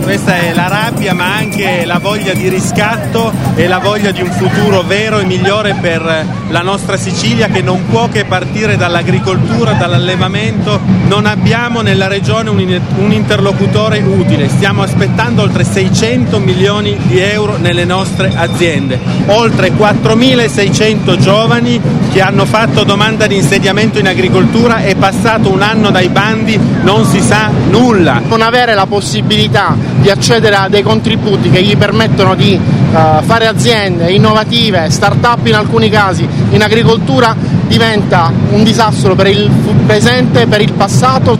Questa è la rabbia, ma anche la voglia di riscatto e la voglia di un futuro vero e migliore per la nostra Sicilia, che non può che partire dall'agricoltura, dall'allevamento. Non abbiamo nella regione un interlocutore utile. Stiamo aspettando oltre 600 milioni di euro nelle nostre aziende. Oltre 4.600 giovani che hanno fatto domanda di insediamento in agricoltura, è passato un anno dai bandi, non si sa nulla. Non avere la possibilità di accedere a dei contributi che gli permettono di fare aziende innovative, start-up in alcuni casi, in agricoltura, diventa un disastro per il presente e per il passato.